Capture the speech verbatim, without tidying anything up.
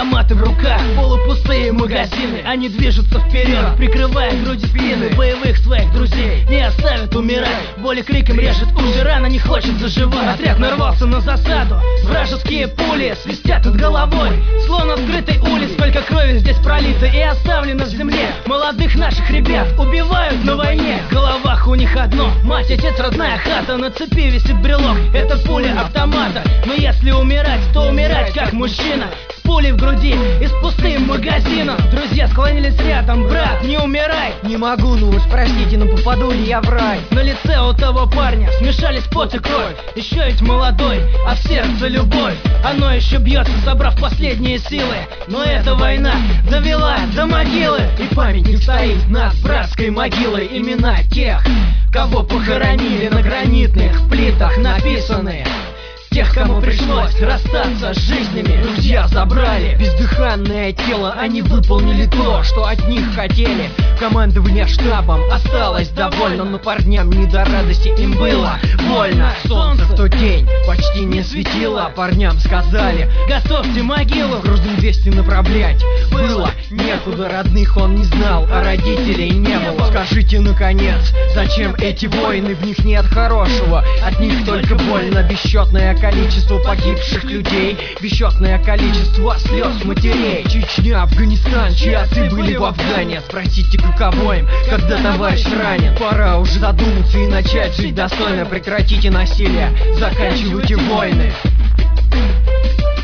Автоматы в руках, полупустые магазины. Они движутся вперед, прикрывая груди спины боевых своих друзей. Не оставят умирать, боли криком режет уши, рана не хочет заживать. Отряд нарвался на засаду, вражеские пули свистят над головой. Слон открытой улиц, сколько крови здесь пролито и оставлено в земле. Молодых наших ребят убивают на войне. В головах у них одно: мать, отец, родная хата. На цепи висит брелок, это пуля автомата. Но если умирать, то умирать как мужчина, с пулей в груди и с пустым магазином. Друзья склонились рядом: брат, не умирай. Не могу, ну уж простите, но попаду ли я в рай? На лице у того парня смешались пот и кровь. Еще ведь молодой, а в сердце любовь. Оно еще бьется, собрав последние силы. Но эта война довела до могилы. И памятник стоит над братской могилой. Имена тех, кого похоронили, на гранитных плитах написаны. Тех, кому пришлось расстаться с жизнями, друзья забрали бездыханное тело. Они выполнили то, что от них хотели. Командование штабом осталось довольно, но парням не до радости, им было больно. Солнце в тот день почти не светило. Парням сказали: готовьте могилу. Грузом двести направлять было некуда. Родных он не знал, а родителей не было. Скажите, наконец, зачем эти войны? В них нет хорошего, от них только больно. Бесчетное количество погибших людей, бесчетное количество слез матерей. Чечня, Афганистан, чьи отцы были в Афгане. Спросите, каково им, когда товарищ ранен. Пора уже задуматься и начать жить достойно. Прекратите насилие, заканчивайте войны.